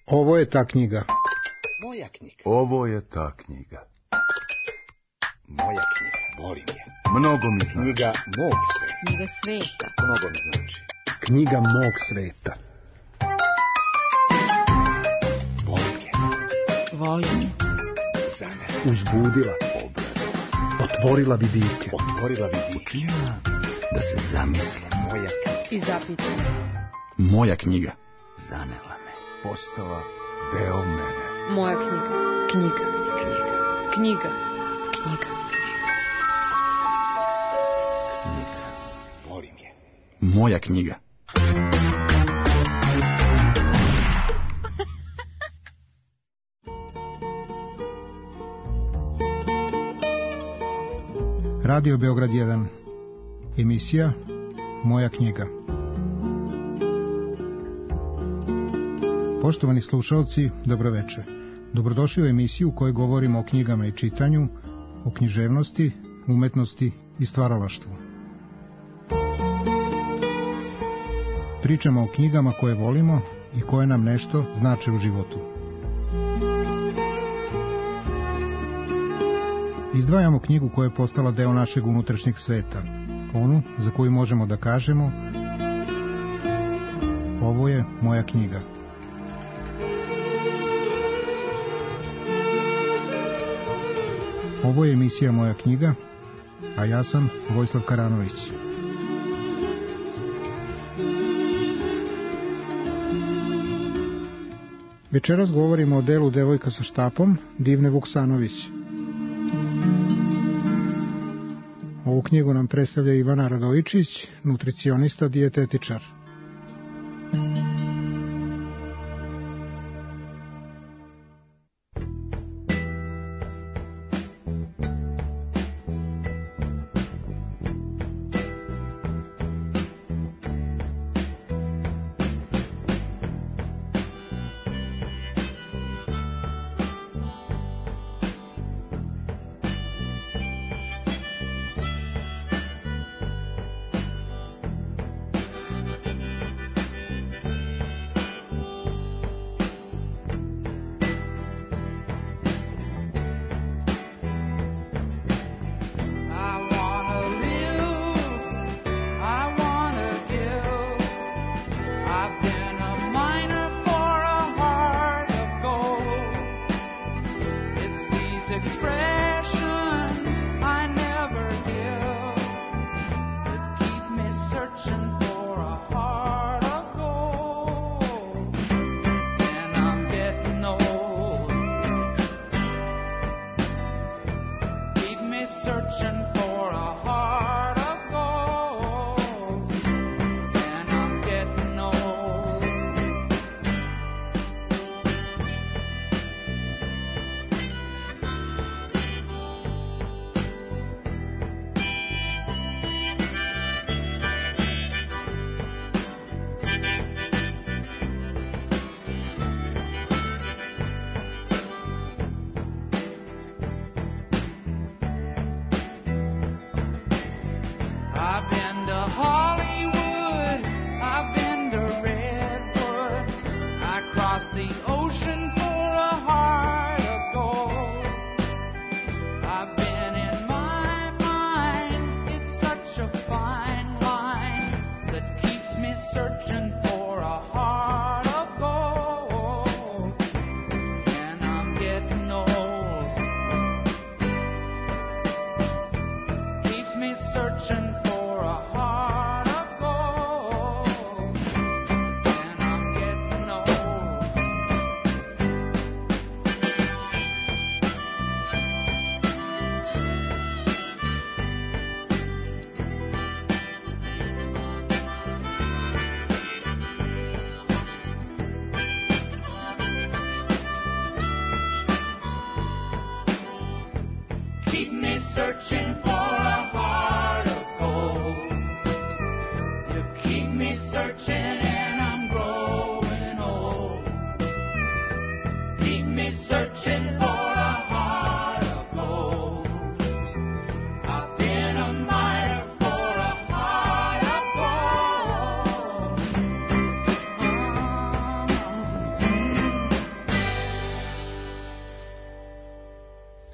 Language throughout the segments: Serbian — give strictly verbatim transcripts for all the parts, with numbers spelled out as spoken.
Ovo je ta knjiga. Moja knjiga. Ovo je ta knjiga. Moja knjiga. Volim je. Mnogo mi znači. Knjiga mog sveta. Knjiga sveta. Mnogo mi znači. Knjiga mog sveta. Volim je. Volim je. Za mene. Uzbudila. Obradila. Otvorila vidike. Otvorila vidike. Učinila da se zamislim. Moja knjiga. I zapitala. Moja knjiga. Zanela me. Postala deo mene. Moja knjiga. Knjiga. Knjiga. Knjiga. Knjiga. Knjiga. Volim je. Moja knjiga. Radio Beograd jedan. Emisija Moja knjiga. Poštovani slušalci, dobroveče. Dobrodošli u emisiju u kojoj govorimo o knjigama i čitanju, o književnosti, umetnosti i stvaralaštvu. Pričamo o knjigama koje volimo i koje nam nešto znače u životu. Izdvajamo knjigu koja je postala deo našeg unutrašnjeg sveta, onu za koju možemo da kažemo: ovo je moja knjiga. Ovo je emisija Moja knjiga, a ja sam Vojislav Karanović. Večeras govorimo o delu Devojka sa štapom Divne Vuksanović. Ovu knjigu nam predstavlja Ivana Radojičić, nutricionista, dijetetičar.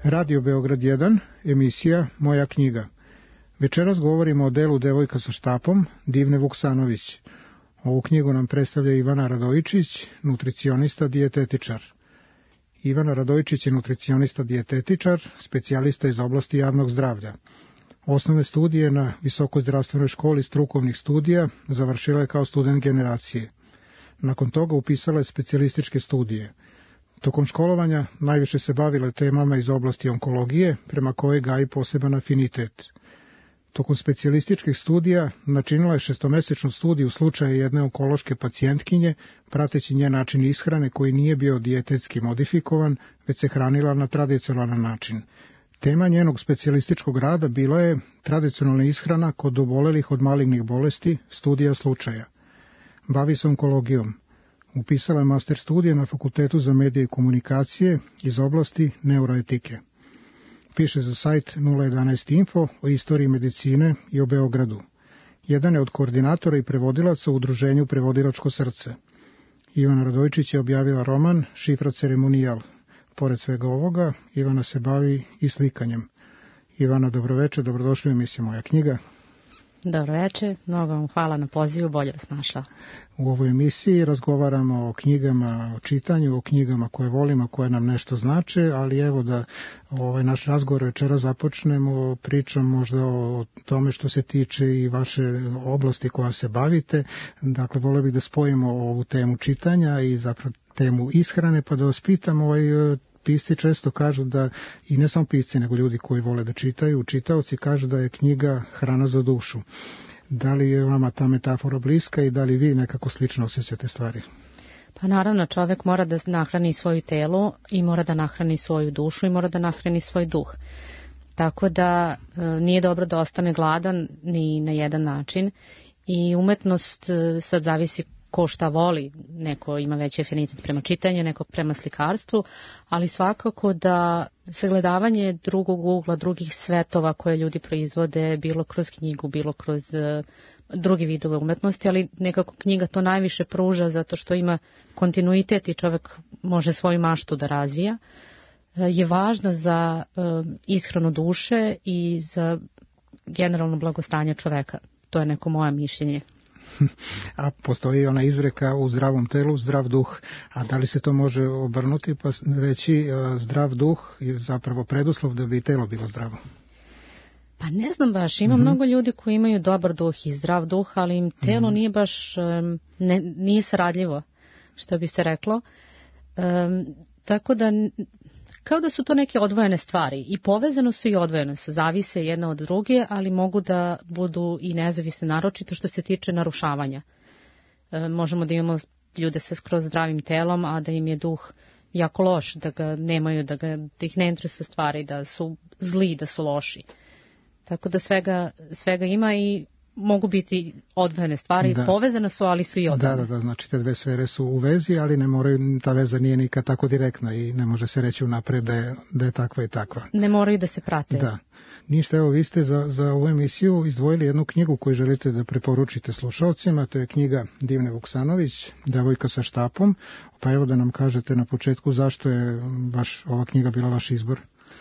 Radio Beograd jedan, emisija Moja knjiga. Večeras govorimo o delu Devojka sa štapom, Divne Vuksanović. Ovu knjigu nam predstavlja Ivana Radojičić, nutricionista, dijetetičar. Ivana Radojičić je nutricionista, dijetetičar, specijalista iz oblasti javnog zdravlja. Osnovne studije na Visokoj zdravstvenoj školi strukovnih studija završila je kao student generacije. Nakon toga upisala je specijalističke studije. Tokom školovanja najviše se bavila temama iz oblasti onkologije, prema kojoj gaji poseban afinitet. Tokom specijalističkih studija načinila je šestomesečnu studiju slučaja jedne onkološke pacijentkinje, prateći njen način ishrane koji nije bio dijetetski modifikovan, već se hranila na tradicionalan način. Tema njenog specijalističkog rada bila je tradicionalna ishrana kod obolelih od malignih bolesti, studija slučaja. Bavi se onkologijom. Upisala je master studije na Fakultetu za medije i komunikacije iz oblasti neuroetike. Piše za sajt nula jedanaest info o istoriji medicine i o Beogradu. Jedan je od koordinatora i prevodilaca u udruženju Prevodilačko srce. Ivana Radojičić je objavila roman Šifra ceremonijal. Pored svega ovoga, Ivana se bavi i slikanjem. Ivana, dobroveče, dobrodošli u emisiju Moja knjiga. Dobroveče, mnogo vam hvala na pozivu, bolje vas našla. U ovoj emisiji razgovaramo o knjigama, o čitanju, o knjigama koje volimo, koje nam nešto znače, ali evo da ovaj naš razgovor večera započnemo pričom možda o tome što se tiče i vaše oblasti koja se bavite. Dakle, volio bih da spojimo ovu temu čitanja i zapravo temu ishrane, pa da vas pitam, ovaj, pisci često kažu da, i ne samo pisci, nego ljudi koji vole da čitaju, čitaoci kažu da je knjiga hrana za dušu. Da li je vama ta metafora bliska i da li vi nekako slično osjećate stvari? Pa naravno, čovjek mora da nahrani svoju telo i mora da nahrani svoju dušu i mora da nahrani svoj duh. Tako da e, nije dobro da ostane gladan ni na jedan način i umetnost e, sad zavisi ko šta voli, neko ima veći afinitet prema čitanju, neko prema slikarstvu, ali svakako da sagledavanje drugog ugla, drugih svetova koje ljudi proizvode, bilo kroz knjigu, bilo kroz uh, druge vidove umetnosti, ali nekako knjiga to najviše pruža zato što ima kontinuitet i čovjek može svoju maštu da razvija, uh, je važna za uh, ishranu duše i za generalno blagostanje čoveka. To je neko moje mišljenje. A postoji ona izreka u zdravom telu, zdrav duh. A da li se to može obrnuti pa reći zdrav duh je zapravo preduslov da bi telo bilo zdravo? Pa ne znam baš, ima mm-hmm. mnogo ljudi koji imaju dobar duh i zdrav duh, ali im telo mm-hmm. nije baš, ne, nije saradljivo, što bi se reklo. Um, tako da, kao da su to neke odvojene stvari i povezano su i odvojeno su, zavise jedna od druge, ali mogu da budu i nezavisne, naročito što se tiče narušavanja. E, možemo da imamo ljude sa skroz zdravim telom, a da im je duh jako loš, da ga nemaju, da, ga, da ih ne interesuju stvari, da su zli, da su loši. Tako da svega, svega ima i mogu biti odvojene stvari, da. Povezane su, ali su i odvojene. Da, da, da, znači te dve sfere su u vezi, ali ne moraju, ta veza nije nikad tako direktna i ne može se reći unapred da je, da je takva i takva. Ne moraju da se prate. Da. Ništa, evo vi ste za, za ovu emisiju izdvojili jednu knjigu koju želite da preporučite slušalcima, to je knjiga Divne Vuksanović, Devojka sa štapom, pa evo da nam kažete na početku zašto je baš ova knjiga bila vaš izbor.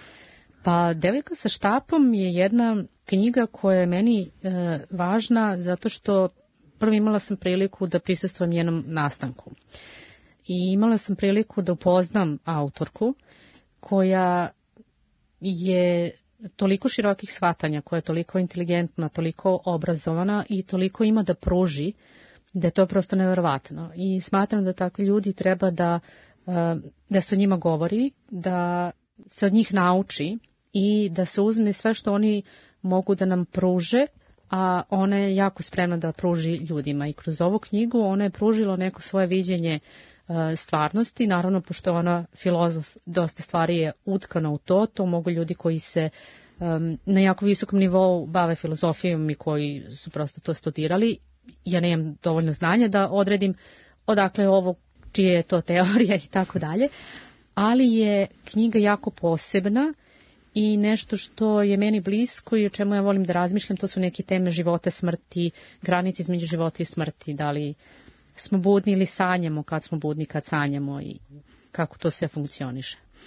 Pa Devojka sa štapom je jedna knjiga koja je meni e, važna zato što prvo imala sam priliku da prisustvujem njenom nastanku. I imala sam priliku da upoznam autorku koja je toliko širokih shvatanja, koja je toliko inteligentna, toliko obrazovana i toliko ima da pruži da je to prosto neverovatno. I smatram da takvi ljudi treba da, da se o njima govori, da se od njih nauči i da se uzme sve što oni mogu da nam pruže, a ona je jako spremna da pruži ljudima. I kroz ovu knjigu ona je pružila neko svoje viđenje uh, stvarnosti. Naravno, pošto ona filozof, dosta stvari je utkana u to. To mogu ljudi koji se um, na jako visokom nivou bave filozofijom i koji su prosto to studirali. Ja nemam dovoljno znanja da odredim odakle je ovo, čije je to teorija i tako dalje. Ali je knjiga jako posebna i nešto što je meni blisko i o čemu ja volim da razmišljam, to su neke teme života, smrti, granice između života i smrti, da li smo budni ili sanjamo, kad smo budni, kad sanjamo i kako to sve funkcioniše.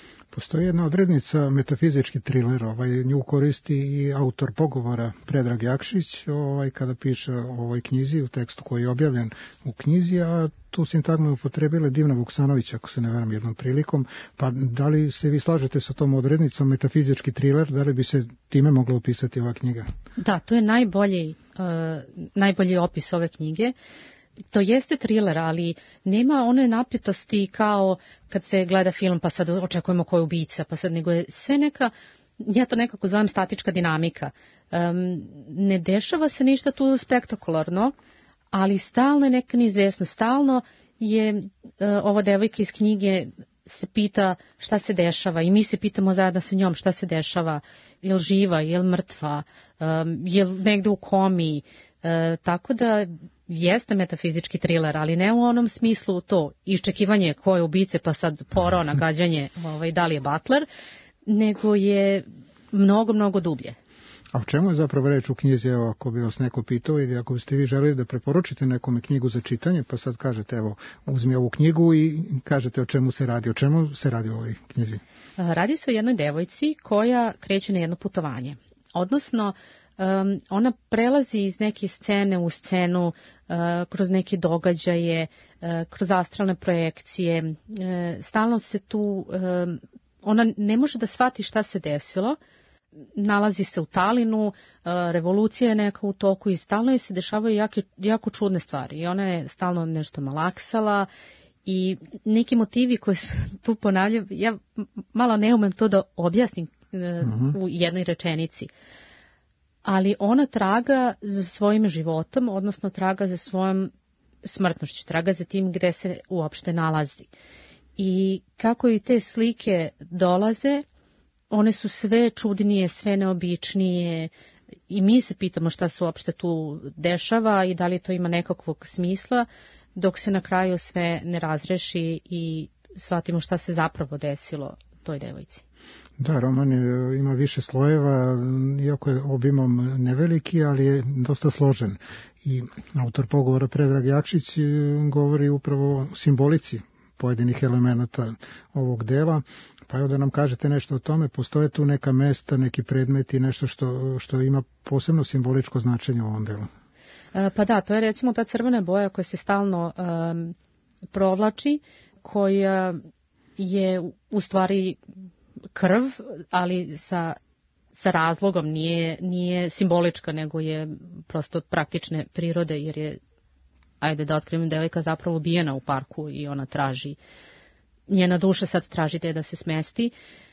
Postoji jedna odrednica, metafizički triler, ovaj, nju koristi i autor pogovora Predrag Jakšić, ovaj, kada piše o ovoj knjizi, u tekstu koji je objavljen u knjizi, a tu sintagmu je upotrebila Divna Vuksanović, ako se ne varam jednom prilikom, pa da li se vi slažete sa tom odrednicom, metafizički triler, da li bi se time mogla opisati ova knjiga? Da, to je najbolji, uh, najbolji opis ove knjige. To jeste thriller, ali nema one napetosti kao kad se gleda film pa sad očekujemo ko je ubica, pa sad nego je sve neka, ja to nekako zovem statička dinamika. Um, ne dešava se ništa tu spektakularno, ali stalno je neka neizvesnost, stalno je uh, ova devojka iz knjige se pita šta se dešava i mi se pitamo zajedno sa njom šta se dešava, je li živa, je li mrtva, um, je li negde u komi, uh, tako da jeste metafizički thriller, ali ne u onom smislu to iščekivanje ko je ubice pa sad porao nagađanje ovaj, da li je Butler, nego je mnogo, mnogo dublje. A o čemu je zapravo reč u knjizi, evo, ako bi vas neko pitao ili ako biste vi želeli da preporučite nekome knjigu za čitanje, pa sad kažete, evo, uzmi ovu knjigu i kažete o čemu se radi. O čemu se radi u ovoj knjizi? Radi se o jednoj devojci koja kreće na jedno putovanje. Odnosno, Um, ona prelazi iz neke scene u scenu, uh, kroz neke događaje, uh, kroz astralne projekcije, uh, stalno se tu, um, ona ne može da shvati šta se desilo, nalazi se u Talinu, uh, revolucija je neka u toku i stalno je se dešavaju jako, jako čudne stvari i ona je stalno nešto malaksala i neki motivi koji se tu ponavljaju, ja malo ne umem to da objasnim uh, uh-huh. u jednoj rečenici. Ali ona traga za svojim životom, odnosno traga za svojom smrtnošću, traga za tim gde se uopšte nalazi. I kako i te slike dolaze, one su sve čudnije, sve neobičnije i mi se pitamo šta se uopšte tu dešava i da li to ima nekakvog smisla, dok se na kraju sve ne razreši i shvatimo šta se zapravo desilo toj devojci. Da, roman je, ima više slojeva, iako je obimom neveliki, ali je dosta složen. I autor pogovora Predrag Jakšić govori upravo o simbolici pojedinih elemenata ovog dela. Pa evo da nam kažete nešto o tome, postoje tu neka mesta, neki predmeti, nešto što, što ima posebno simboličko značenje u ovom delu. Pa da, to je recimo ta crvena boja koja se stalno um, provlači, koja je u stvari krv, ali sa, sa razlogom, nije, nije simbolička, nego je prosto praktične prirode, jer je, ajde da otkrijem, devojka zapravo ubijena u parku i ona traži, njena duša sad traži te da se smesti.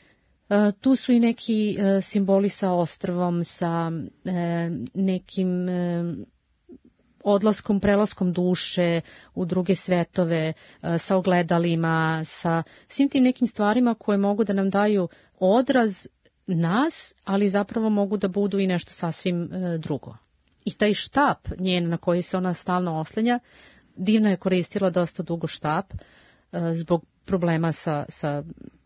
E, tu su i neki e, simboli sa ostrvom, sa e, nekim e, odlaskom, prelaskom duše u druge svetove, sa ogledalima, sa svim tim nekim stvarima koje mogu da nam daju odraz nas, ali zapravo mogu da budu i nešto sasvim drugo. I taj štap njen na koji se ona stalno oslenja, Divna je koristila dosta dugo štap zbog problema sa, sa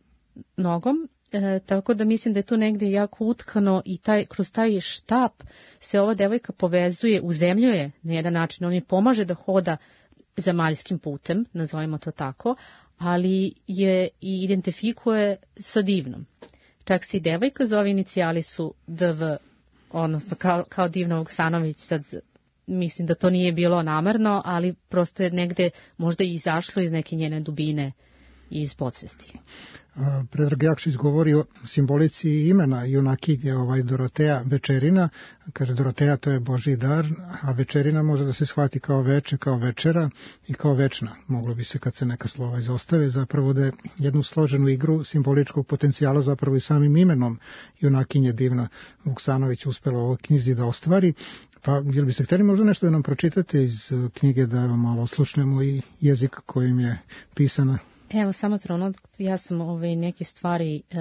nogom, E, tako da mislim da je to negde jako utkano i taj, kroz taj štap se ova devojka povezuje, uzemljuje na jedan način, on je pomaže da hoda zemaljskim putem, nazovimo to tako, ali je i identifikuje sa Divnom. Čak se i devojka zove, inicijali su D V, odnosno kao, kao Divna Vuksanović, sad mislim da to nije bilo namerno, ali prosto je negde možda i izašlo iz neke njene dubine i iz podsvesti. Predrag Jakšić govori o simbolici imena junakinje, ovaj Doroteja Večerina. Kaže, Doroteja to je Božji dar, a Večerina može da se shvati kao veče, kao večera i kao večna. Moglo bi se, kad se neka slova izostave, zapravo da je jednu složenu igru simboličkog potencijala zapravo i samim imenom junakinje Divna Vuksanović uspela u ovoj knjizi da ostvari. Pa, jel biste htjeli možda nešto da nam pročitate iz knjige, da malo oslušnemo i jezik kojim je pisana? Evo, samo trenutak, ja sam ove neke stvari e,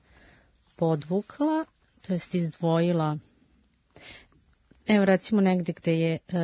podvukla, to jest izdvojila. Evo, recimo negde gde je e,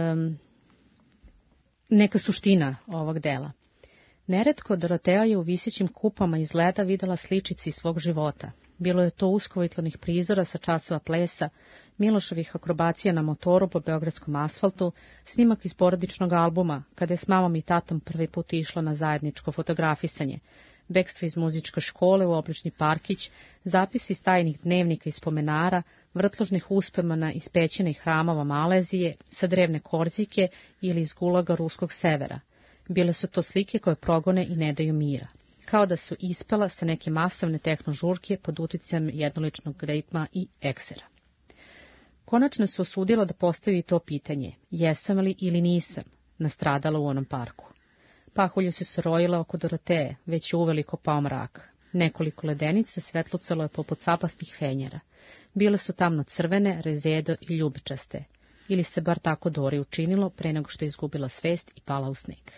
neka suština ovog dela. Neretko Doroteja je u visećim kupama iz leda videla sličici svog života. Bilo je to uskovitlanih prizora sa časova plesa, Miloševih akrobacija na motoru po beogradskom asfaltu, snimak iz porodičnog albuma, kada je s mamom i tatom prvi put išla na zajedničko fotografisanje, bekstvo iz muzičke škole u oblični parkić, zapisi iz tajnih dnevnika i spomenara, vrtložnih uspomena iz pećine i hramova Malezije, sa drevne Korzike ili iz gulaga ruskog severa. Bile su to slike koje progone i ne daju mira, kao da su ispela sa neke masovne tehnožurke pod uticajem jednoličnog ritma i eksera. Konačno se osudila da postavi to pitanje, jesam li ili nisam nastradala u onom parku. Pahulju se sorojila oko Doroteje, već je uveliko pao mrak. Nekoliko ledenica svetlucalo je poput sapastih fenjera. Bile su tamno crvene, rezedo i ljubičaste. Ili se bar tako Dori učinilo pre nego što je izgubila svest i pala u sneg.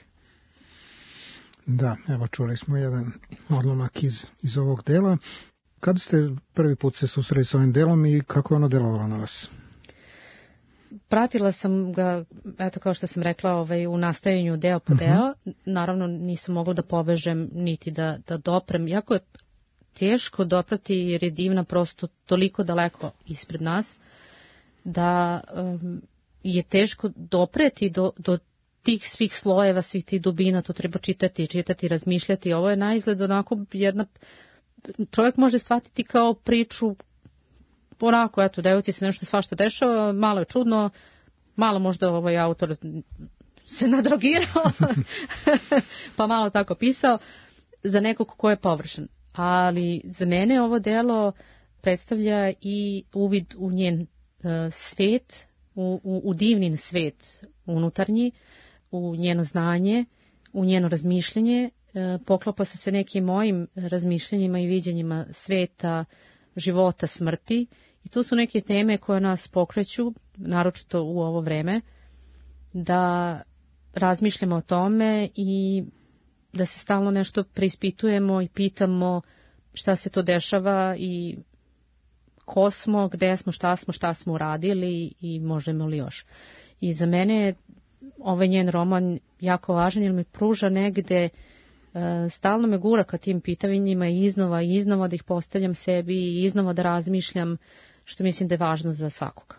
Da, evo čuli smo jedan odlomak iz, iz ovog dela. Kada ste prvi put se susreli s ovim delom i kako je ono delovalo na vas? Pratila sam ga, eto kao što sam rekla, ovaj, u nastajanju deo po deo. Uh-huh. Naravno nisam mogla da povežem niti da, da doprem. Jako je teško doprati jer je Divna prosto toliko daleko ispred nas da um, je teško dopreti do, do tih svih slojeva, svih tih dubina. To treba čitati, čitati, razmišljati. Ovo je na izgled onako jedna... Čovjek može shvatiti kao priču onako, eto, devojci se nešto svašta dešava, malo je čudno, malo možda ovaj autor se nadrogirao, pa malo tako pisao, za nekog ko je površan. Ali za mene ovo delo predstavlja i uvid u njen uh, svet, u, u, u divnin svet unutarnji, u njeno znanje, u njeno razmišljanje, uh, poklapa se sa nekim mojim razmišljanjima i viđenjima sveta, života, smrti. I tu su neke teme koje nas pokreću, naročito u ovo vreme, da razmišljamo o tome i da se stalno nešto preispitujemo i pitamo šta se to dešava i ko smo, gde smo, šta smo, šta smo uradili i možemo li još. I za mene je ovaj njen roman jako važan jer mi pruža negde, stalno me gura ka tim pitanjima i iznova i iznova da ih postavljam sebi i iznova da razmišljam, što mislim da je važno za svakoga.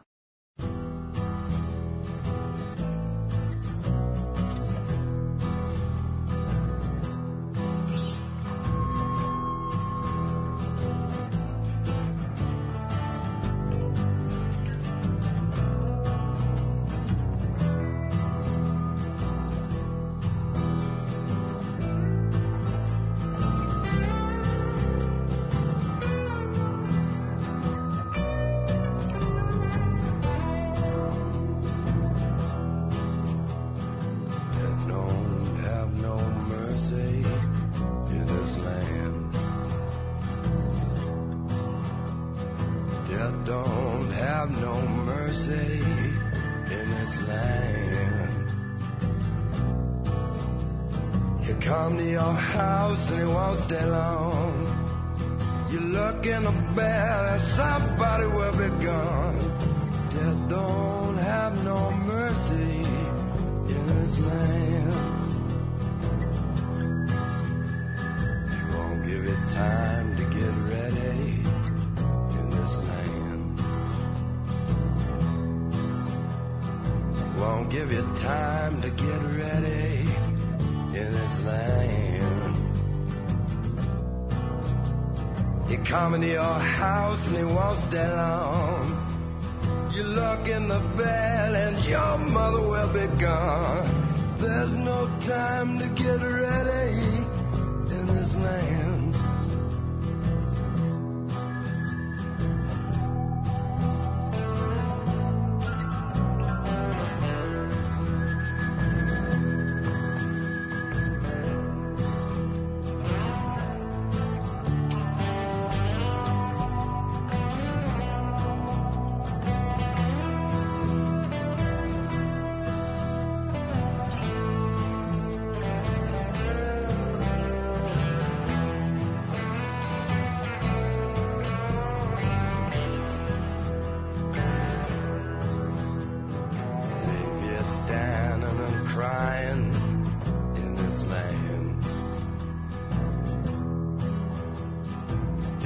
Come into your house and he won't stay long. You look in the bed and your mother will be gone. There's no time to get ready in this land.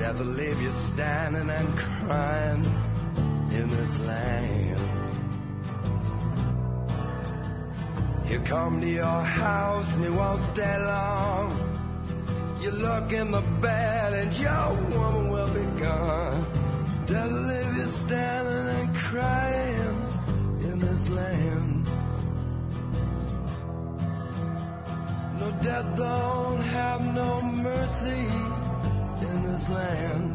Death will leave you standing and crying in this land. You come to your house and you won't stay long. You look in the bed and your woman will be gone. Death will leave you standing and crying in this land. No, death don't have no mercy in this land.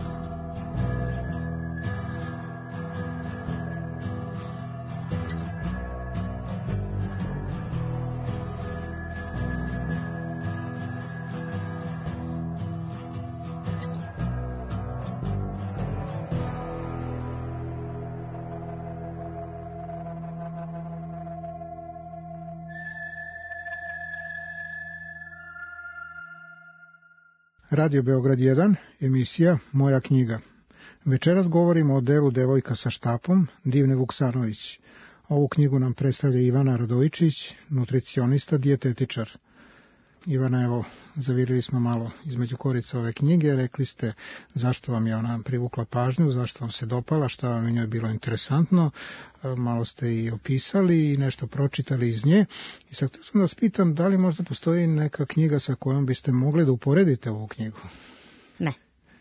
Radio Beograd jedan, emisija Moja knjiga. Večeras govorimo o delu Devojka sa štapom, Divne Vuksanović. Ovu knjigu nam predstavlja Ivana Radojičić, nutricionista, dijetetičar. Ivana, evo, zavirili smo malo između korica ove knjige, rekli ste zašto vam je ona privukla pažnju, zašto vam se dopala, šta vam je njoj bilo interesantno, malo ste i opisali i nešto pročitali iz nje. I sad sam da vas pitam, da li možda postoji neka knjiga sa kojom biste mogli da uporedite ovu knjigu? Ne.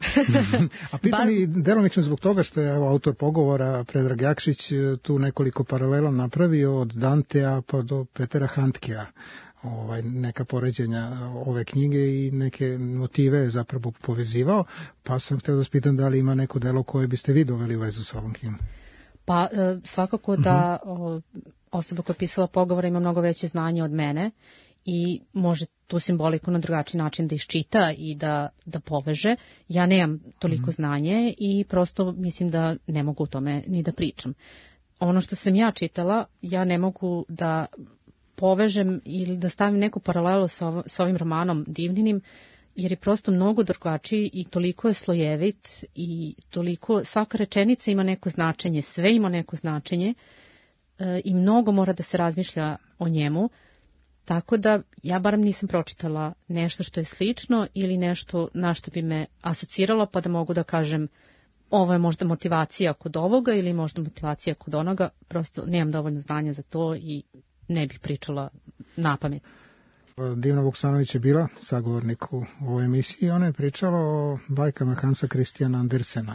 A pitam Bar... i delomično zbog toga što je evo, autor pogovora Predrag Jakšić tu nekoliko paralela napravio od Dantea pa do Petera Handkea. Ovaj, neka poređenja ove knjige i neke motive je zapravo povezivao, pa sam htio da vas pitam da li ima neko delo koje biste vi doveli u vezu sa ovom knjigom. Pa svakako da uh-huh. osoba koja je pisala pogovora ima mnogo veće znanje od mene i može tu simboliku na drugačiji način da iščita i da, da poveže. Ja nemam toliko uh-huh. znanje i prosto mislim da ne mogu o tome ni da pričam. Ono što sam ja čitala, ja ne mogu da povežem ili da stavim neku paralelu sa, ov, sa ovim romanom Divninim, jer je prosto mnogo drugačiji i toliko je slojevit i toliko, svaka rečenica ima neko značenje, sve ima neko značenje e, i mnogo mora da se razmišlja o njemu, tako da ja barem nisam pročitala nešto što je slično ili nešto na što bi me asociralo pa da mogu da kažem ovo je možda motivacija kod ovoga ili možda motivacija kod onoga, prosto nemam dovoljno znanja za to i ne bih pričala napamet. Divna Vuksanović je bila sagovornik u ovoj emisiji. Ona je pričala o bajkama Hansa Christiana Andersena.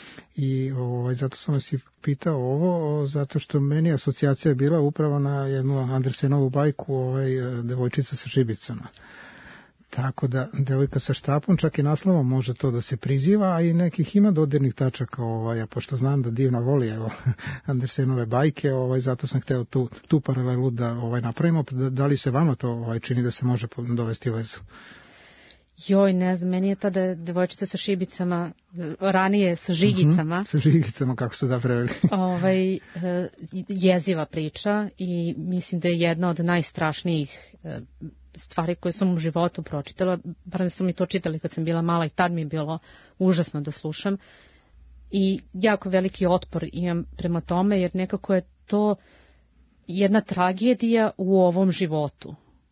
I ovaj, zato sam vas i pitao ovo, zato što meni asocijacija je bila upravo na jednu Andersenovu bajku, ovaj, Devojčica sa šibicama. Tako da Devojka sa štapom, čak i naslovom može to da se priziva, a i nekih ima dodirnih tačaka, ovaj, a pošto znam da Divna voli evo, Andersenove bajke, ovaj, zato sam hteo tu, tu paralelu da ovaj, napravimo. Da, da li se vama to ovaj, čini da se može dovesti u vezu? Joj, ne znam, meni je tada Devojčica sa šibicama, ranije sa žigicama. Uh-huh, sa žigicama, kako se da preveli. ovaj, jeziva priča i mislim da je jedna od najstrašnijih stvari koje sam u životu pročitala, bar su mi to čitali kad sam bila mala i tad mi je bilo užasno da slušam i jako veliki otpor imam prema tome jer nekako je to jedna tragedija u ovom životu.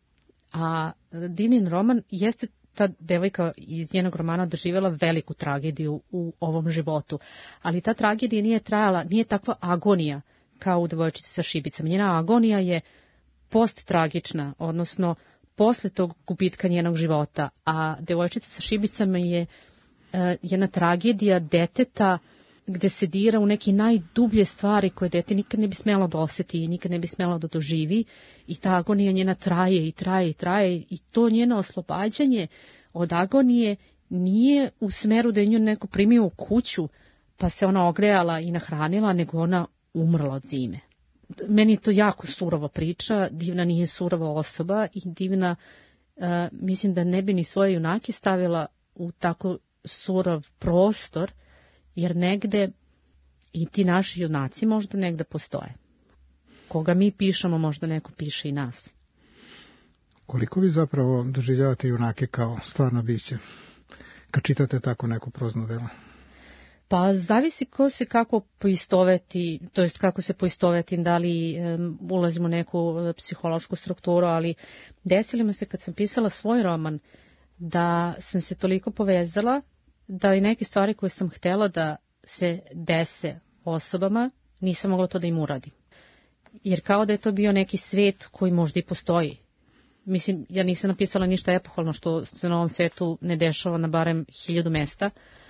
A Divnin roman jeste ta devojka iz njenog romana doživjela veliku tragediju u ovom životu, ali ta tragedija nije trajala, nije takva agonija kao u Devojčici sa šibicama. Njena agonija je posttragična, odnosno posle tog gubitka njenog života, a Devojčica sa šibicama je uh, jedna tragedija deteta gde se dira u neke najdublje stvari koje dete nikad ne bi smelo da osjeti i nikad ne bi smelo da doživi i ta agonija njena traje i traje i traje i to njeno oslobađanje od agonije nije u smeru da je nju neko primio u kuću pa se ona ogrejala i nahranila, nego ona umrla od zime. Meni je to jako surova priča, Divna nije surova osoba i Divna uh, mislim da ne bi ni svoje junake stavila u tako surov prostor, jer negde i ti naši junaci možda negde postoje. Koga mi pišemo, možda neko piše i nas. Koliko vi zapravo doživljavate junake kao stvarno biće, kad čitate tako neko prozno delo? Pa zavisi ko se kako poistoveti, to jest kako se poistovetim, da li um, ulazimo u neku uh, psihološku strukturu, ali desilo mi se kad sam pisala svoj roman, da sam se toliko povezala da i neke stvari koje sam htjela da se dese osobama, nisam mogla to da im uradim. Jer kao da je to bio neki svet koji možda i postoji. Mislim, ja nisam napisala ništa epohalno što se na ovom svetu ne dešava na barem hiljadu mesta,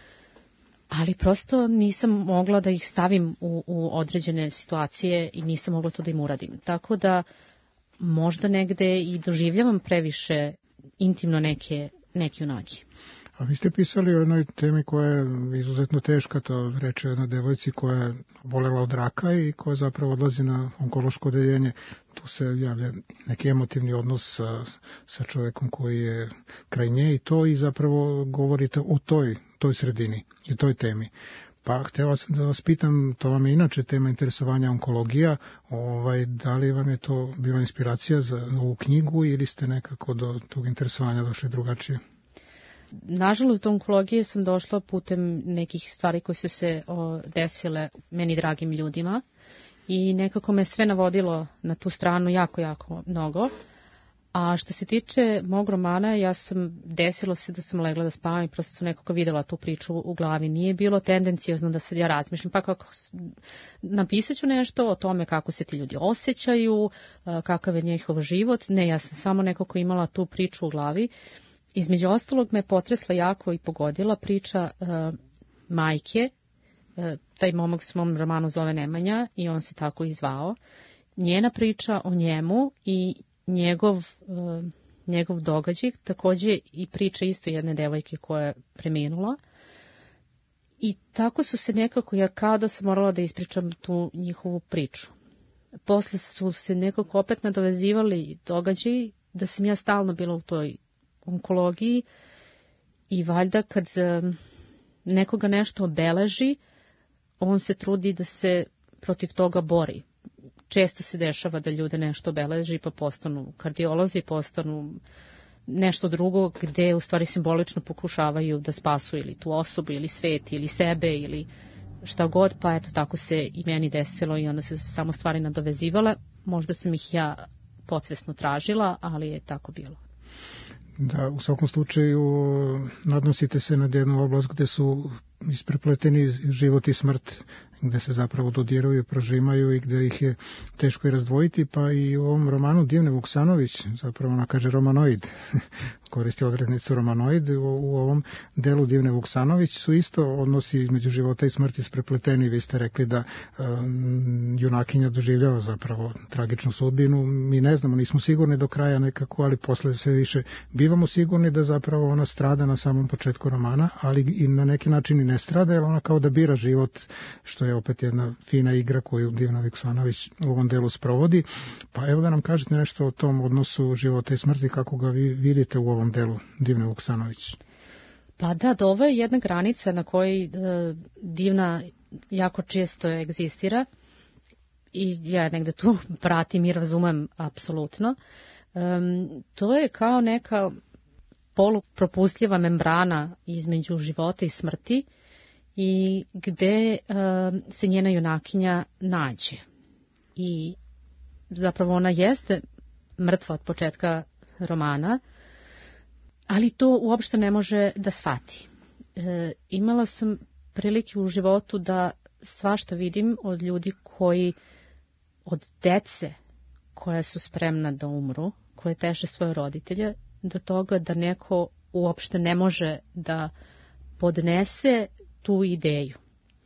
ali prosto nisam mogla da ih stavim u, u određene situacije i nisam mogla to da im uradim. Tako da možda negde i doživljavam previše intimno neke, neke junake. A vi ste pisali o jednoj temi koja je izuzetno teška, to reče jedna devojci koja je bolela od raka i koja zapravo odlazi na onkološko odeljenje. Tu se javlja neki emotivni odnos sa, sa čovekom koji je kraj nje i to i zapravo govorite o toj, toj sredini i toj temi. Pa htjela sam da vas pitam, to vam je inače tema interesovanja onkologija, ovaj, da li vam je to bila inspiracija za ovu knjigu ili ste nekako do tog interesovanja došli drugačije? Nažalost, do onkologije sam došla putem nekih stvari koje su se o, desile meni dragim ljudima i nekako me sve navodilo na tu stranu jako, jako mnogo. A što se tiče mog romana, ja sam, desilo se da sam legla da spavam i prosto sam nekako videla tu priču u glavi. Nije bilo tendencijozno da sad ja razmišljam, pa kako napisat ću nešto o tome kako se ti ljudi osjećaju, kakav je njihov život. Ne, ja sam samo nekako imala tu priču u glavi. Između ostalog me potresla jako i pogodila priča uh, majke, uh, taj momak u svom romanu zove Nemanja i on se tako i zvao. Njena priča o njemu i njegov, uh, njegov događaj, također i priča isto jedne devojke koja je preminula. I tako su se nekako, ja kao da sam morala da ispričam tu njihovu priču. Posle su se nekako opet nadovezivali događaji da sam ja stalno bila u toj onkologiji i valjda kad nekoga nešto obeleži, on se trudi da se protiv toga bori. Često se dešava da ljude nešto obeleži pa postanu kardiolozi, postanu nešto drugo gde u stvari simbolično pokušavaju da spasu ili tu osobu ili svet ili sebe ili šta god, pa eto tako se i meni desilo i onda su se samo stvari nadovezivale. Možda sam ih ja podsvesno tražila, ali je tako bilo. Da, u svakom slučaju nadnosite se na jednu oblast gde su isprepleteni život i smrt, gde se zapravo dodiruju i prožimaju i gde ih je teško i razdvojiti, pa i u ovom romanu Divne Vuksanović, zapravo ona kaže romanoid, koristi odrednicu romanoid, u, u ovom delu Divne Vuksanović su isto odnosi između života i smrti isprepleteni. Vi ste rekli da um, junakinja doživljava zapravo tragičnu sudbinu, mi ne znamo, nismo sigurni do kraja nekako, ali posle sve više bivamo sigurni da zapravo ona strada na samom početku romana, ali i na neki način i ne strada, jer ona kao da bira život, što je opet jedna fina igra koju Divna Vuksanović u ovom delu sprovodi. Pa evo da nam kažete nešto o tom odnosu života i smrti, kako ga vi vidite u ovom delu Divne Vuksanović. Pa da, da ovo je jedna granica na kojoj e, Divna jako često egzistira i ja negde tu pratim i razumem apsolutno. E, to je kao neka polupropustljiva membrana između života i smrti i gde uh, se njena junakinja nađe. I zapravo ona jeste mrtva od početka romana, ali to uopšte ne može da shvati. E, imala sam prilike u životu da svašta vidim od ljudi koji, od dece koja su spremna da umru, koje teše svoje roditelje, do toga da neko uopšte ne može da podnese tu ideju.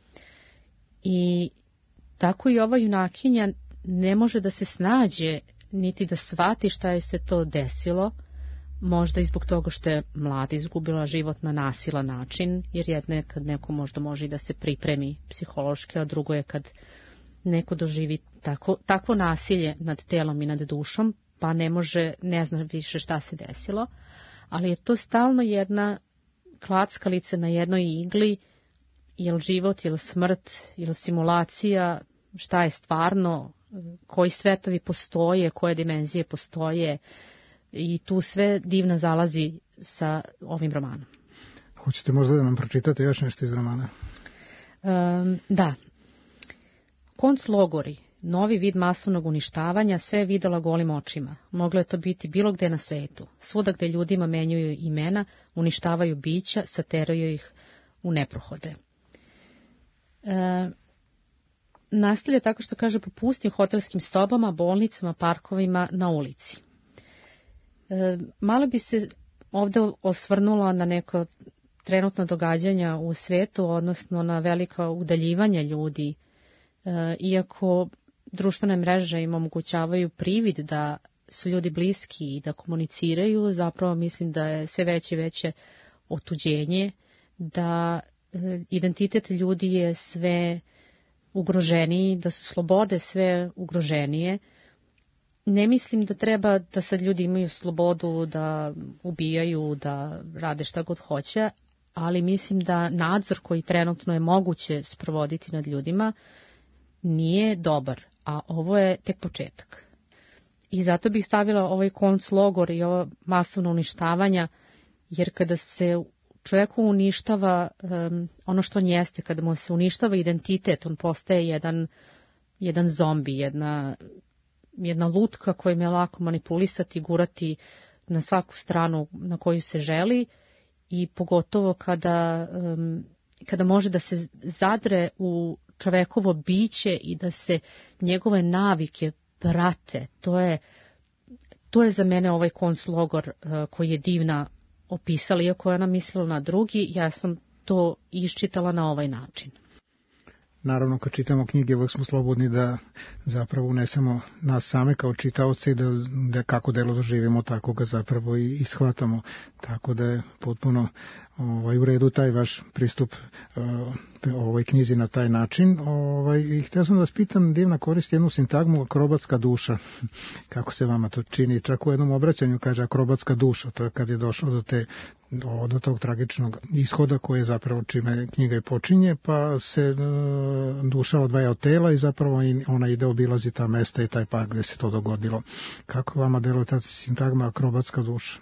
I tako i ova junakinja ne može da se snađe, niti da shvati šta je se to desilo, možda i zbog toga što je mlada izgubila život na nasilan način, jer jedno je kad neko možda može i da se pripremi psihološki, a drugo je kad neko doživi tako, takvo nasilje nad telom i nad dušom, pa ne može, ne zna više šta se desilo, ali je to stalno jedna klackalica na jednoj igli, jel život, jel smrt, jel simulacija, šta je stvarno, koji svetovi postoje, koje dimenzije postoje, i tu sve Divna zalazi sa ovim romanom. Hoćete možda da nam pročitate još nešto iz romana? Um, da. Konclogori, novi vid masovnog uništavanja, sve je videla golim očima. Moglo je to biti bilo gde na svetu. Svuda gde ljudima menjaju imena, uništavaju bića, sateraju ih u neprohode. E, nastavlja tako što kaže po pustim hotelskim sobama, bolnicama, parkovima, na ulici. E, malo bi se ovde osvrnula na neko trenutno događanja u svetu, odnosno na velika udaljivanja ljudi, e, iako društvene mreže im omogućavaju privid da su ljudi bliski i da komuniciraju, zapravo mislim da je sve veće i veće otuđenje, da e, identitet ljudi je sve ugroženiji, da su slobode sve ugroženije. Ne mislim da treba da sad ljudi imaju slobodu da ubijaju, da rade šta god hoće, ali mislim da nadzor koji trenutno je moguće sprovoditi nad ljudima nije dobar, a ovo je tek početak. I zato bih stavila ovaj konclogor i ovo masovno uništavanja, jer kada se čovjeku uništava um, ono što on jeste, kada mu se uništava identitet, on postaje jedan, jedan zombi, jedna, jedna lutka kojim je lako manipulisati, gurati na svaku stranu na koju se želi, i pogotovo kada, um, kada može da se zadre u čovekovo biće i da se njegove navike prate. To je, to je za mene ovaj konclogor uh, koji je Divna opisala, iako je ona mislila na drugi, ja sam to iščitala na ovaj način. Naravno, kad čitamo knjige, uvek smo slobodni da zapravo unesemo nas same kao čitaoce i da, da kako delo doživimo, tako ga zapravo i ishvatamo. Tako da je potpuno ovaj, u redu taj vaš pristup uh, ovoj knjizi na taj način. Ovaj, I htio sam da vas pitam, Divna koristi jednu sintagmu akrobatska duša. Kako se vama to čini? Čak u jednom obraćanju kaže akrobatska duša. To je kad je došlo do te do tog tragičnog ishoda koje zapravo čime knjiga i počinje, pa se duša odvaja od tela i zapravo ona ide obilazi ta mesta i taj park gde se to dogodilo. Kako vama deluje ta sintagma akrobatska duša?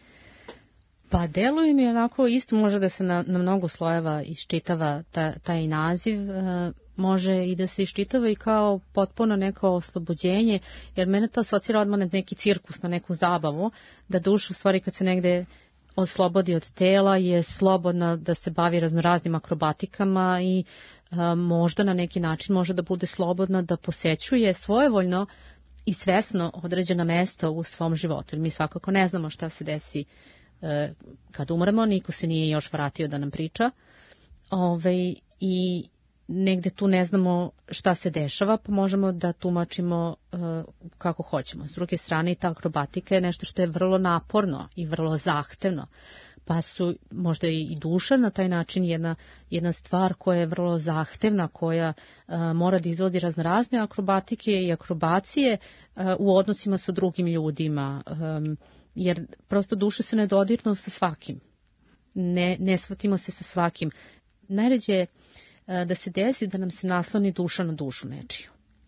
Pa deluje mi onako isto, može da se na, na mnogo slojeva iščitava ta, taj naziv, e, može i da se iščitava i kao potpuno neko oslobođenje, jer mene to asocira odmah na neki cirkus, na neku zabavu, da duša u stvari kad se negde oslobodi od tela je slobodna da se bavi raznoraznim akrobatikama i a, možda na neki način može da bude slobodna da posećuje svojevoljno i svesno određena mesta u svom životu. Jer mi svakako ne znamo šta se desi e, kad umremo, niko se nije još vratio da nam priča. Ove, I negde tu ne znamo šta se dešava, pa možemo da tumačimo uh, kako hoćemo. S druge strane, i ta akrobatika je nešto što je vrlo naporno i vrlo zahtevno, pa su možda i duša na taj način jedna, jedna stvar koja je vrlo zahtevna, koja uh, mora da izvodi raznorazne akrobatike i akrobacije uh, u odnosima sa drugim ljudima, um, jer prosto duša se ne dodirnu sa svakim. Ne, ne shvatimo se sa svakim. Najređe je da se desi da nam se nasloni duša na dušu nečiju.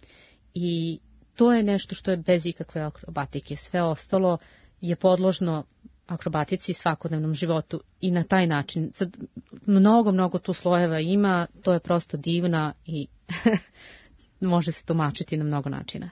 I to je nešto što je bez ikakve akrobatike. Sve ostalo je podložno akrobatici i svakodnevnom životu i na taj način. Sad, mnogo, mnogo tu slojeva ima, to je prosto divna i može se tumačiti na mnogo načina.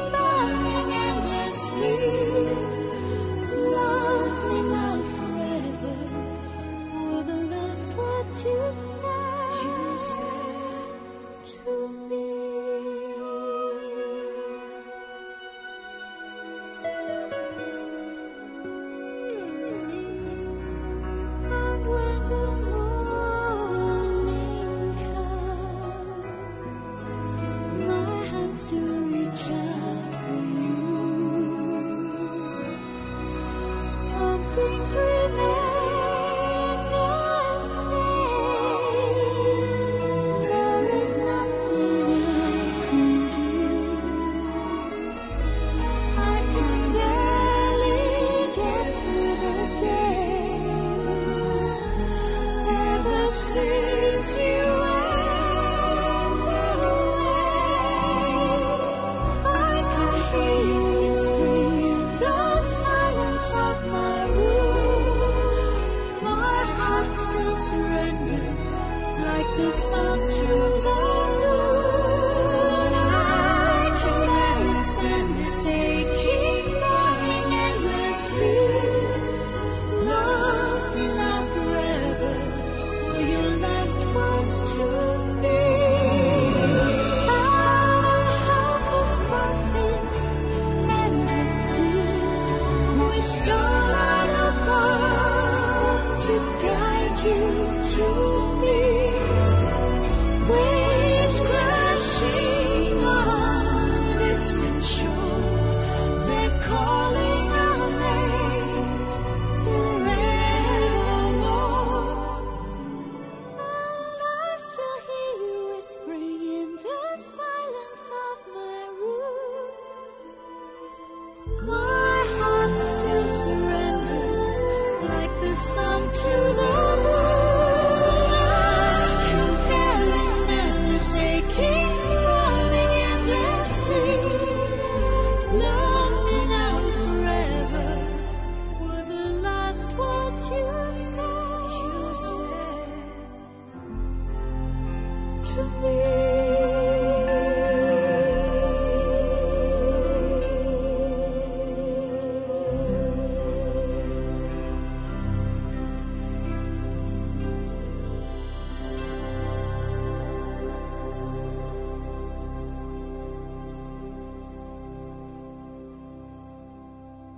Love me now forever.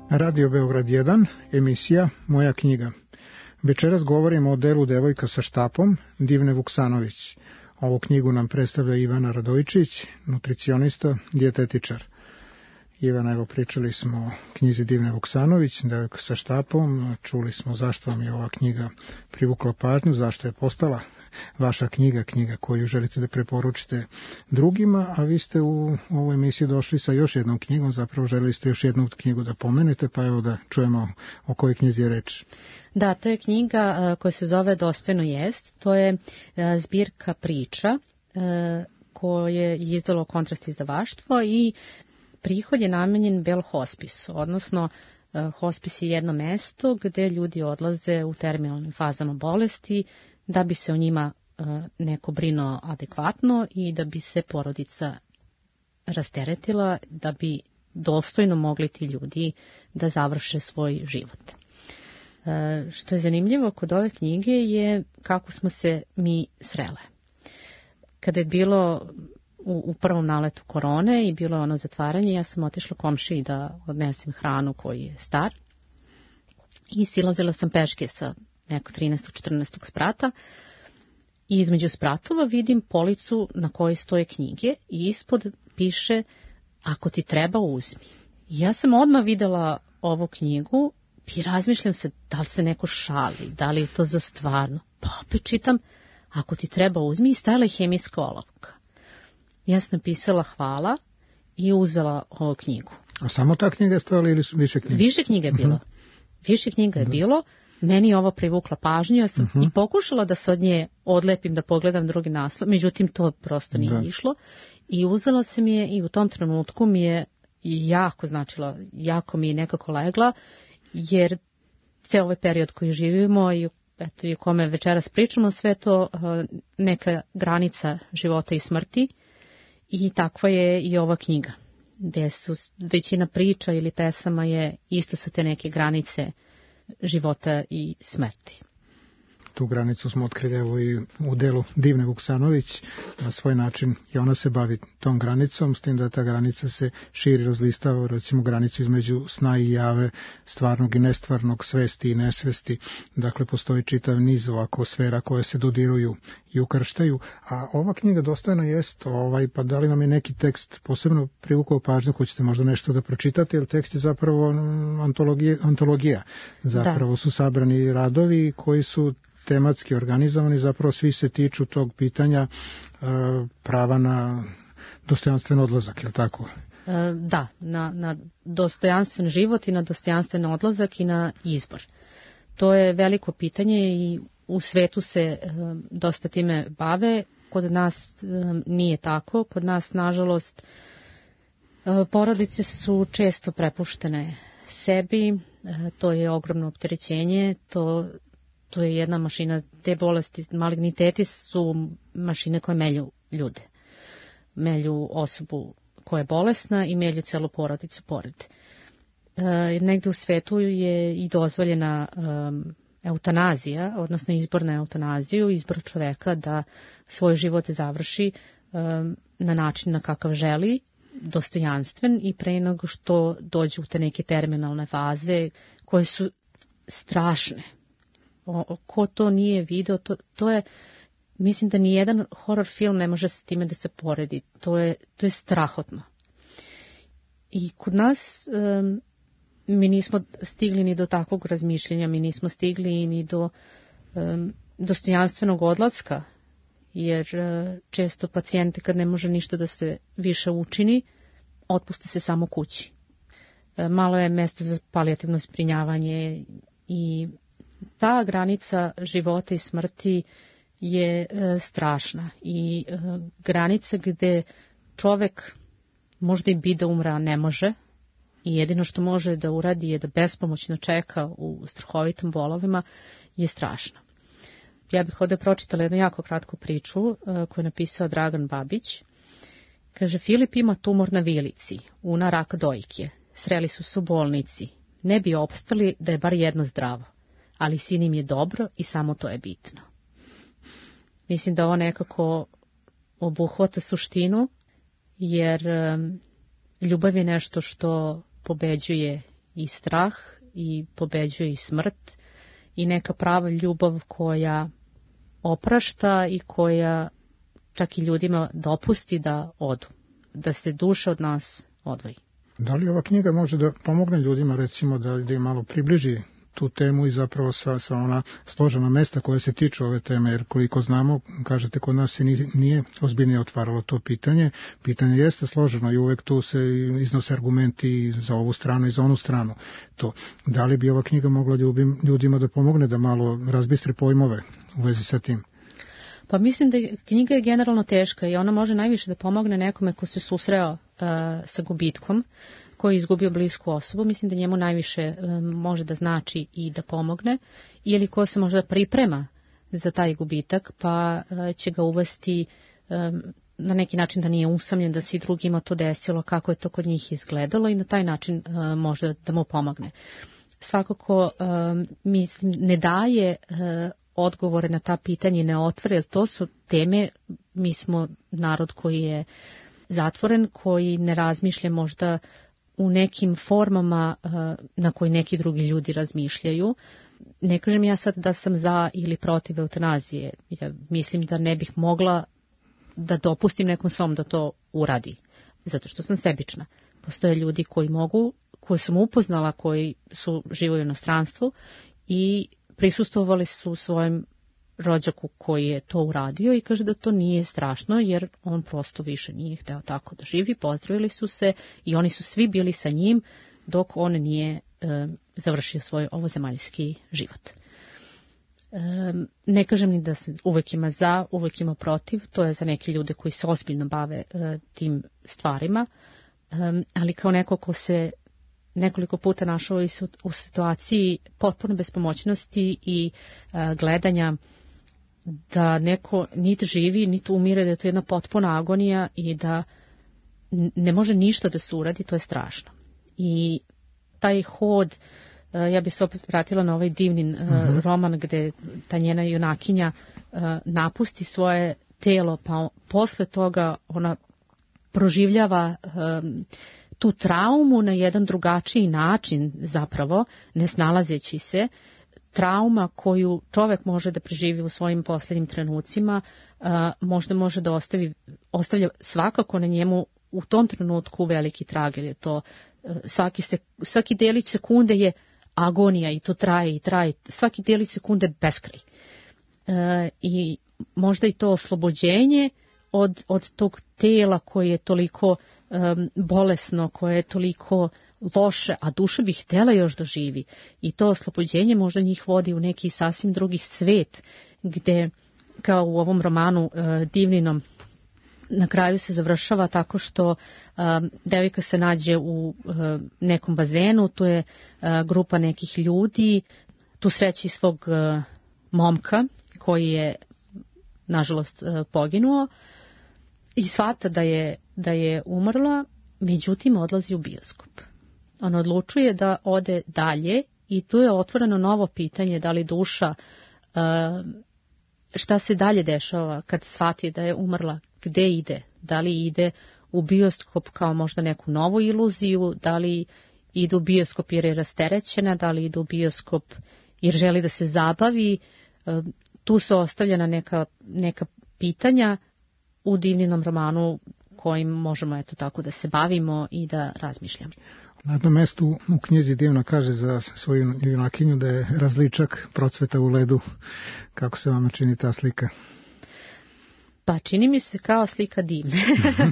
Radio Beograd jedan, emisija Moja knjiga. Večeras govorimo o delu Devojka sa štapom, Divne Vuksanović. Ovu knjigu nam predstavlja Ivana Radojičić, nutricionista, dijetetičar. Ivana, evo, pričali smo o knjizi Divne Vuksanović, Devojka sa štapom, čuli smo zašto vam je ova knjiga privukla pažnju, zašto je postala vaša knjiga, knjiga koju želite da preporučite drugima, a vi ste u ovoj emisiji došli sa još jednom knjigom, zapravo želeli ste još jednu knjigu da pomenete, pa evo da čujemo o kojoj knjizi je reč. Da, to je knjiga koja se zove Dostojno jest, to je zbirka priča koje je izdalo Kontrast izdavaštvo i prihod je namenjen Bel hospisu, odnosno hospis je jedno mesto gde ljudi odlaze u terminalnim fazama bolesti da bi se o njima neko brinuo adekvatno i da bi se porodica rasteretila, da bi dostojno mogli ti ljudi da završe svoj život. Što je zanimljivo kod ove knjige je kako smo se mi srele. Kada je bilo u, u prvom naletu korone i bilo ono zatvaranje, ja sam otišla komšiji da odnesem hranu koji je star i silazila sam peške sa neko trinaestog četrnaestog sprata i između spratova vidim policu na kojoj stoje knjige i ispod piše ako ti treba uzmi. I ja sam odmah videla ovu knjigu i razmišljam se da li se neko šali, da li je to za stvarno. Pa opet čitam ako ti treba uzmi i stajala je hemijska olovka. Ja sam napisala hvala i uzela ovu knjigu. A samo ta knjiga je stojala ili su više knjiga? Više knjiga je bilo. Više knjiga je bilo. Meni je ovo privukla pažnju, ja sam uh-huh. i pokušala da se od nje odlepim, da pogledam drugi naslov, međutim to prosto nije da. išlo. I uzela sam je i u tom trenutku mi je jako značila, jako mi je nekako legla, jer ceo ovaj period koji živimo i eto, i o kome večeras pričamo, sve to uh, neka granica života i smrti i takva je i ova knjiga, gde su većina priča ili pesama je isto sa te neke granice života i smrti. Tu granicu smo otkrili evo i u delu Divne Vuksanović, na svoj način i ona se bavi tom granicom, s tim da ta granica se širi, razlistava, recimo granicu između sna i jave, stvarnog i nestvarnog, svesti i nesvesti, dakle postoji čitav niz ovako sfera koje se dodiruju i ukrštaju, a ova knjiga Dostojno jest, ovaj, pa da li vam je neki tekst posebno privukao pažnju, hoćete možda nešto da pročitate, jer tekst je zapravo antologija, antologija. zapravo da. su sabrani radovi koji su tematski organizovani, zapravo svi se tiču tog pitanja e, prava na dostojanstven odlazak, je li tako? E, da, na, na dostojanstven život i na dostojanstven odlazak i na izbor. To je veliko pitanje i u svetu se e, dosta time bave, kod nas e, nije tako, kod nas nažalost e, porodice su često prepuštene sebi, e, to je ogromno opterećenje, to To je jedna mašina, te bolesti, maligniteti su mašine koje melju ljude. Melju osobu koja je bolesna i melju celu porodicu pored. E, negde u svetu je i dozvoljena um, eutanazija, odnosno izbor na eutanaziju, izbor čoveka da svoj život završi um, na način na kakav želi, dostojanstven i pre nego što dođe u te neke terminalne faze koje su strašne. O, ko to nije video, to, to je, mislim da ni jedan horror film ne može s time da se poredi. To je, to je strahotno. I kod nas um, mi nismo stigli ni do takvog razmišljenja, mi nismo stigli ni do um, dostojanstvenog odlaska, jer uh, često pacijente kad ne može ništa da se više učini, otpuste se samo kući. Uh, malo je mesta za palijativno zbrinjavanje i ta granica života i smrti je e, strašna i e, granica gde čovek možda i bi da umre, a ne može i jedino što može da uradi je da bespomoćno čeka u strahovitim bolovima je strašno. Ja bih ovde pročitala jednu jako kratku priču e, koju je napisao Dragan Babić. Kaže, Filip ima tumor na vilici, una rak dojke, sreli su se u bolnici, ne bi opstali da je bar jedno zdravo. Ali sin im je dobro i samo to je bitno. Mislim da ovo nekako obuhvata suštinu, jer um, ljubav je nešto što pobeđuje i strah i pobeđuje i smrt i neka prava ljubav koja oprašta i koja čak i ljudima dopusti da odu, da se duša od nas odvoji. Da li ova knjiga može da pomogne ljudima, recimo, da, da im malo približi tu temu i zapravo sva, sva ona složena mesta koja se tiču ove teme, jer koliko znamo, kažete, kod nas se nije, nije ozbiljnije otvaralo to pitanje. Pitanje jeste složeno i uvek tu se iznose argumenti za ovu stranu i za onu stranu. To, da li bi ova knjiga mogla ljubim, ljudima da pomogne da malo razbistre pojmove u vezi sa tim? Pa mislim da knjiga je generalno teška i ona može najviše da pomogne nekome ko se susreo uh, sa gubitkom, koji je izgubio blisku osobu. Mislim da njemu najviše um, može da znači i da pomogne, ili ko se možda priprema za taj gubitak, pa uh, će ga uvesti um, na neki način da nije usamljen, da se i drugima to desilo, kako je to kod njih izgledalo i na taj način uh, možda da mu pomogne. Svakako um, mislim, ne daje uh, odgovore na ta pitanja, ne otvore, jer to su teme, mi smo narod koji je zatvoren, koji ne razmišlja možda u nekim formama uh, na koji neki drugi ljudi razmišljaju. Ne kažem ja sad da sam za ili protiv eutanazije, ja mislim da ne bih mogla da dopustim nekom svom da to uradi, zato što sam sebična. Postoje ljudi koji mogu, koje sam upoznala, koji su žive u inostranstvu i prisustvovali su svojem rođaku koji je to uradio i kaže da to nije strašno jer on prosto više nije hteo tako da živi. Pozdravili su se i oni su svi bili sa njim dok on nije e, završio svoj ovozemaljski život. E, ne kažem ni da se uvek ima za, uvek ima protiv, to je za neke ljude koji se ozbiljno bave e, tim stvarima, e, ali kao neko ko se nekoliko puta našao u situaciji potpune bespomoćnosti i uh, gledanja da neko niti živi, niti umire, da je to jedna potpuna agonija i da ne može ništa da se uradi, to je strašno. I taj hod, uh, ja bih se opet vratila na ovaj divni uh, uh-huh. roman gde ta njena junakinja uh, napusti svoje telo, pa posle toga ona proživljava um, tu traumu na jedan drugačiji način, zapravo ne snalazeći se, trauma koju čovek može da preživi u svojim posljednjim trenucima, uh, možda može da ostavi, ostavlja svakako na njemu u tom trenutku veliki trag, jer je to uh, svaki, se, svaki delić sekunde je agonija i to traje i traje, svaki delić sekunde beskraj. Uh, I možda i to oslobođenje od, od tog tela koje je toliko um, bolesno, koje je toliko loše, a duša bi htjela još da živi. I to oslobođenje možda njih vodi u neki sasvim drugi svet, gde, kao u ovom romanu uh, Divninom, na kraju se završava tako što um, devojka se nađe u uh, nekom bazenu, tu je uh, grupa nekih ljudi, tu sreći svog uh, momka koji je nažalost uh, poginuo i shvata da je, da je umrla, međutim odlazi u bioskop. On odlučuje da ode dalje i tu je otvoreno novo pitanje da li duša, uh, šta se dalje dešava kad shvati da je umrla, gde ide, da li ide u bioskop kao možda neku novu iluziju, da li ide u bioskop jer je rasterećena, da li ide u bioskop jer želi da se zabavi. Uh, tu su ostavljena neka, neka pitanja u Divninom romanu kojim možemo eto tako da se bavimo i da razmišljamo. Na jednom mestu u knjizi Divna kaže za svoju junakinju da je različak procveta u ledu. Kako se vama čini ta slika? Pa čini mi se kao slika Divne,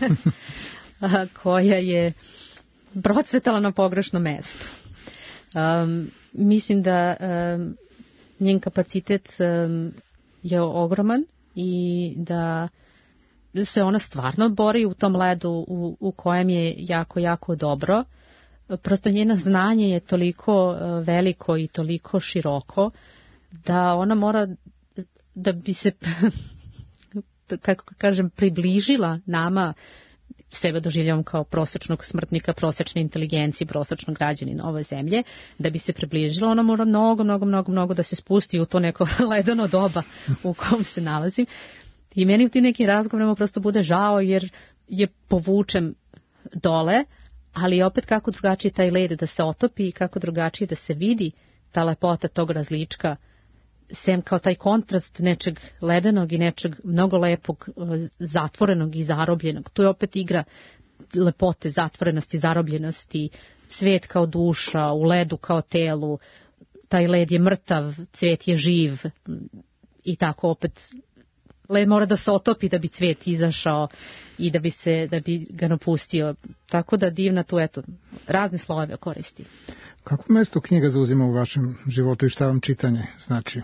koja je procvetala na pogrešnom mestu. Um, mislim da um, njen kapacitet um, je ogroman i da se ona stvarno bori u tom ledu u, u kojem je jako, jako dobro. Prosto njeno znanje je toliko veliko i toliko široko da ona mora, da bi se, kako kažem, približila nama, sebe doživljavam kao prosječnog smrtnika, prosječne inteligencije, prosječnog građanina ove zemlje, da bi se približila, ona mora mnogo, mnogo, mnogo, mnogo da se spusti u to neko ledeno doba u kom se nalazim. I meni u tim nekim razgovorima prosto bude žao jer je povučem dole, ali opet kako drugačije taj led da se otopi i kako drugačije da se vidi ta lepota tog različka, sem kao taj kontrast nečeg ledenog i nečeg mnogo lepog, zatvorenog i zarobljenog. Tu je opet igra lepote, zatvorenosti, zarobljenosti, cvet kao duša, u ledu kao telu, taj led je mrtav, cvet je živ i tako opet led mora da se otopi da bi cvet izašao i da bi se da bi ga napustio. Tako da divna tu, eto, razne slojeve koristi. Kako mesto knjiga zauzima u vašem životu i šta vam čitanje znači?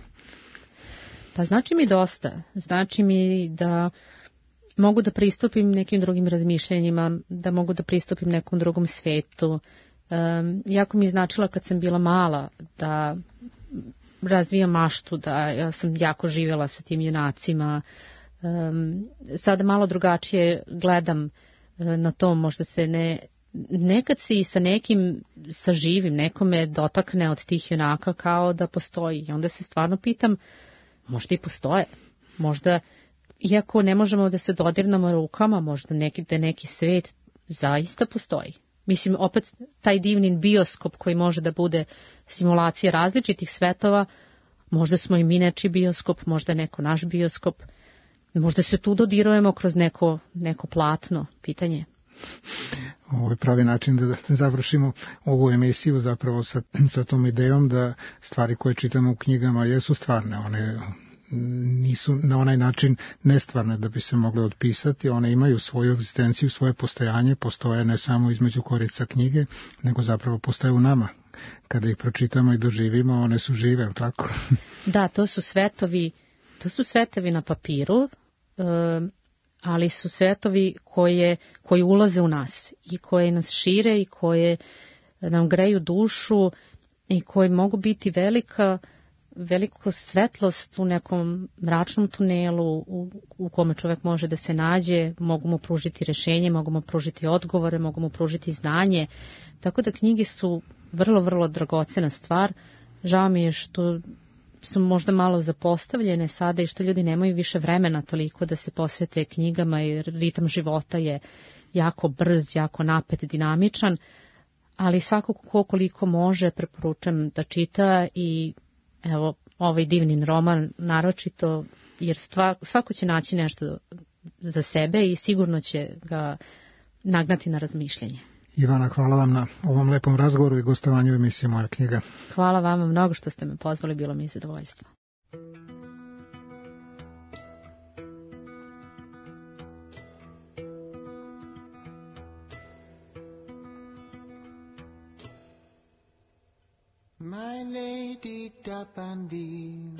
Pa znači mi dosta. Znači mi da mogu da pristupim nekim drugim razmišljanjima, da mogu da pristupim nekom drugom svetu. Um, jako mi je značila kad sam bila mala da razvijam maštu, da ja sam jako živjela sa tim junacima. Um, sada malo drugačije gledam uh, na to, možda se ne, nekad se i sa nekim saživim, nekome dotakne od tih junaka kao da postoji. I onda se stvarno pitam, možda i postoje, možda, iako ne možemo da se dodirnemo rukama, možda neki, da neki svet zaista postoji. Mislim, opet taj divni bioskop koji može da bude simulacija različitih svetova, možda smo i mi nečiji bioskop, možda neko naš bioskop, možda se tu dodirujemo kroz neko, neko platno, pitanje. Ovo je pravi način da završimo ovu emisiju zapravo sa, sa tom idejom da stvari koje čitamo u knjigama jesu stvarne, one nisu na onaj način nestvarne da bi se mogle otpisati, one imaju svoju egzistenciju, svoje postojanje, postoje ne samo između korica knjige, nego zapravo postoje u nama. Kada ih pročitamo i doživimo, one su žive, tako? Da, to su svetovi, to su svetovi na papiru, ali su svetovi koje, koji ulaze u nas i koje nas šire i koje nam greju dušu i koji mogu biti velika veliku svetlost u nekom mračnom tunelu u, u kome čovjek može da se nađe, mogu mu pružiti rješenje, mogu mu pružiti odgovore, mogu mu pružiti znanje. Tako da knjige su vrlo, vrlo dragocena stvar. Žao mi je što su možda malo zapostavljene sada i što ljudi nemaju više vremena toliko da se posvete knjigama, jer ritam života je jako brz, jako napet, dinamičan, ali svako ko koliko može preporučam da čita i evo, ovaj divni roman naročito, jer stva, svako će naći nešto za sebe i sigurno će ga nagnati na razmišljanje. Ivana, hvala vam na ovom lepom razgovoru i gostovanju u emisiji Moja knjiga. Hvala vama mnogo što ste me pozvali, bilo mi je zadovoljstvo. My lady Dabandine,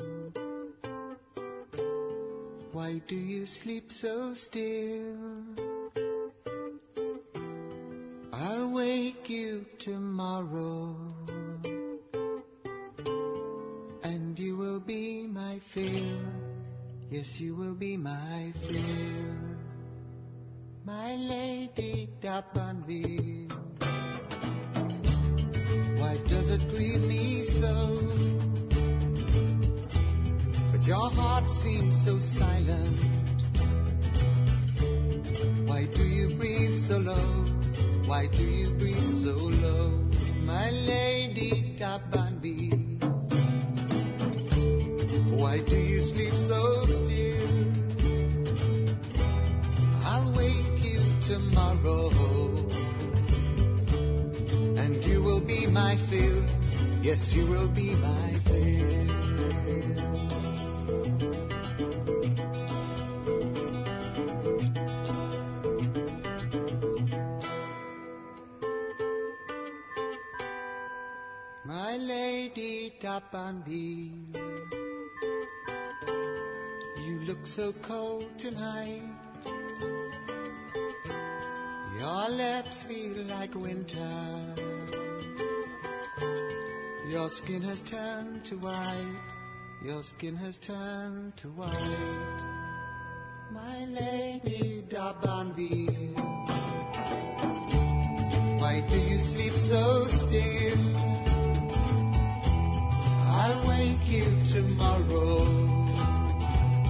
why do you sleep so still? I'll wake you tomorrow, and you will be my fear. Yes, you will be my fear. My lady Dabandine, why does it grieve me so? But your heart seems so silent. Why do you breathe so low? Why do you breathe so low? My lady Dabanbi, why do you sleep so still? I'll wake you tomorrow, and you will be my fill. Yes, you will be my fill. My lady Dabanbi, you look so cold tonight. Your lips feel like winter. Your skin has turned to white. Your skin has turned to white. My lady Dabanbi, why do you sleep so still? I'll wake you tomorrow,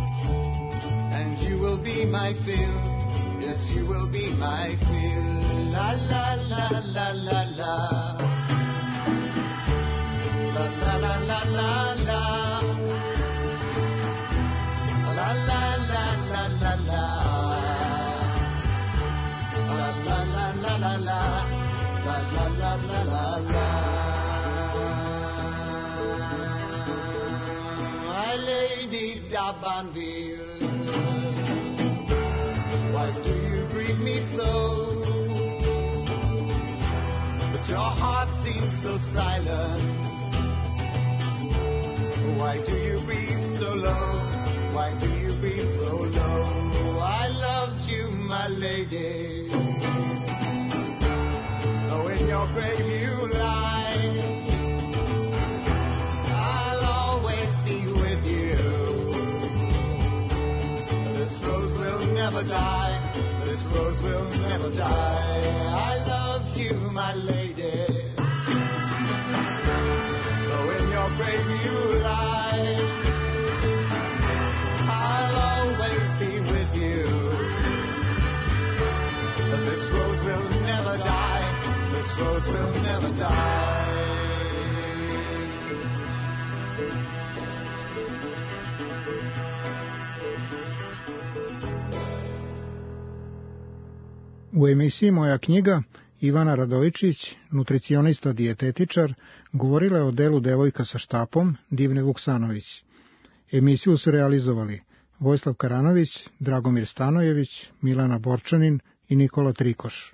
and you will be my fill. Yes, you will be my fill. La la la la la la. La la la la la la. La la la la la la. La la la la la la. La la la la la la. My lady d'Abanville, why do you greet me so? But your heart seems so silent. Why do you breathe so low? Why do you breathe so low? I loved you, my lady. Though in your grave you lie, I'll always be with you. This rose will never die. This rose will never die. I loved you, my lady. Though in your grave you lie, I'll always be with you. This rose will never die. This rose will never die. U emisiji Moja knjiga Ivana Radojičić, nutricionista dijetetičar, govorila je o delu Devojka sa štapom Divne Vuksanović. Emisiju su realizovali Vojislav Karanović, Dragomir Stanojević, Milana Borčanin i Nikola Trikoš.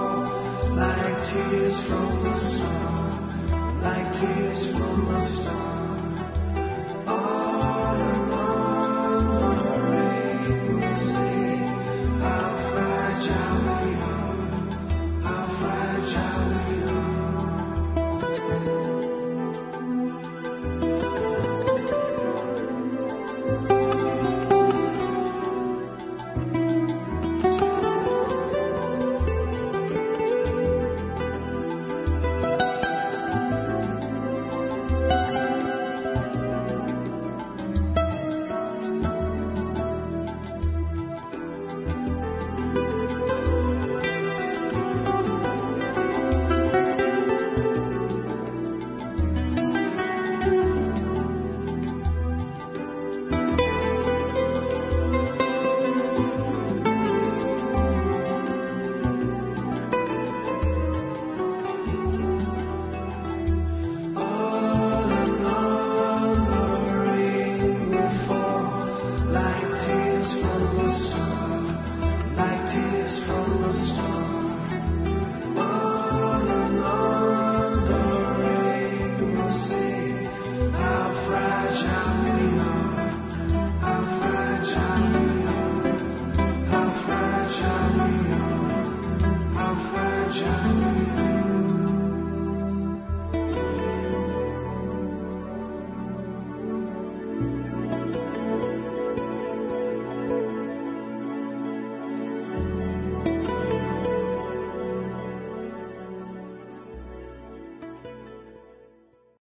Tears from a star, like tears from a star.